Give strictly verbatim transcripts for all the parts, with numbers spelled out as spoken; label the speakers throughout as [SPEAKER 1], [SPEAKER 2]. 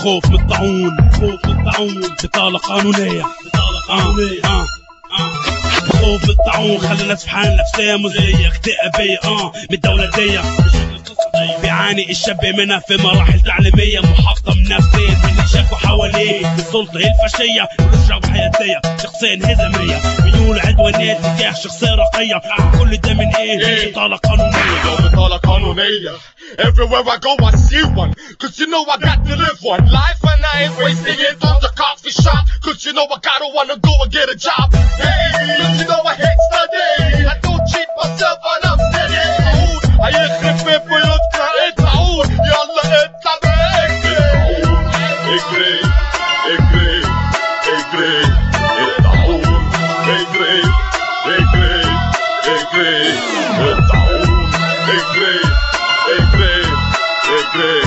[SPEAKER 1] خوف من الطاعون، خوف من الطاعون، بطالة قانونية، بطالة قانونية. آه. آه. خوف من الطاعون خلى الناس في حال نفسية مزرية اكتئابية اه من الدولة دي. بيعاني الشاب منها في مراحل تعليمية محطم نفسيا من اللي شافوا حواليه. السلطة الفاشية والرغبة حياتية شخصية انهزامية ميول عدوانية تجاه شخصية رقية. كل ده من ايه؟ بطالة قانونية.
[SPEAKER 2] بطالة قانونية. Everywhere I go I see one, cause you know I got to live one life and I ain't wasting it on the coffee shop, cause you know I gotta wanna go and get a job. Hey, cause you know I hate studying, I don't cheat myself and I'm steady. هيخرب في بيوتنا ادعون يلا اطلع باجري اجري اجري اجري ادعون اجري اجري اجري ادعون اجري اجري اجري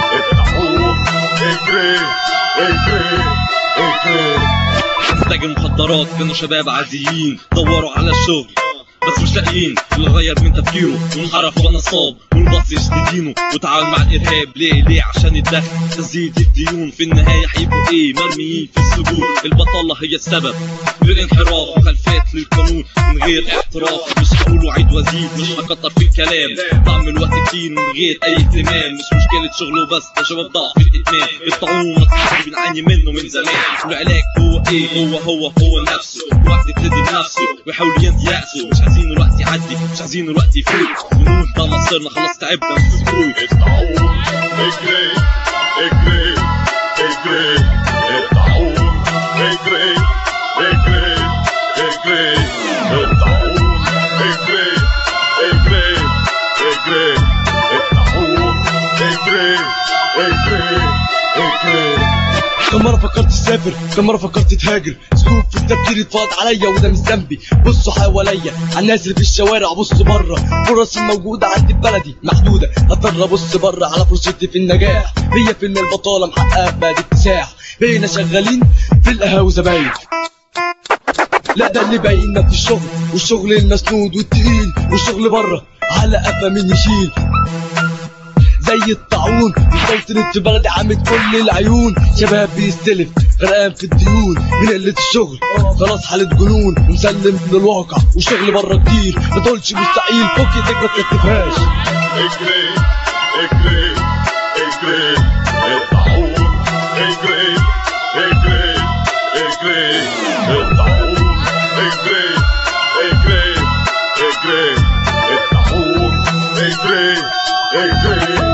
[SPEAKER 2] ادعون اجري اجري اجري.
[SPEAKER 3] تاجر مخدرات كانوا شباب عاديين دوروا على الشغل بس مش لاقيين اللي غير من تفكيره وانحرف ونصاب والبص يشتي دينه وتعاون مع الارهاب. ليه ليه عشان الدخل تزيد الديون في النهايه هيبقوا ايه؟ مرميين في السجون. البطاله هي السبب للانحراف وخلفات للقانون من غير احتراف. مش هقول وعيد وازيد مش هكتر في الكلام ضاع من الوقت كتير من غير اي اهتمام. مش مشكله شغله بس ده شباب ضعف الاتمام. الطاعون اللي بنعاني منه من زمان والعلاج هو ايه؟ هو هو هو نفسه وقت يبتدي بنفسه ويحاول ينسي يأسه. مش عايزين الوقت يعدي مش عايزين الوقت يفوت ونقول ده مصيرنا خلاص تعبنا في السكوت.
[SPEAKER 2] الطاعون اجري اجري اجري الطاعون اجري اجري اجري الطاعون اجري اجري اجري الطاعون اجري اجري اجري.
[SPEAKER 4] كم مرة فكرت تسافر كم مرة فكرت تهاجر. اسلوب في التفكير يتفاض عليا وده مش ذنبي. بصوا حواليا على الناس اللي في الشوارع بصوا بره. فرص الموجودة عندي في بلدي محدودة هضطر ابص بره على فرصتي في النجاح. مية في المية البطالة محققة بعد اكتساح. بقينا شغالين في القهاوي زباين. لا ده اللي بايننا في الشغل والشغل المسنود والتقيل والشغل بره على قفا مين يشيل. زي الطاعون مسيطرة في بلدي عامل كل العيون. شباب بيستلف غرقان في الديون من قلة الشغل خلاص حالة جنون ومسلم للواقع وشغل بره كتير. ما تقولش مستحيل فك ايدك ما تكتفهاش.
[SPEAKER 2] اجري اجري اجري الطاعون اجري اجري اجري الطاعون اجري اجري اجري الطاعون اجري اجري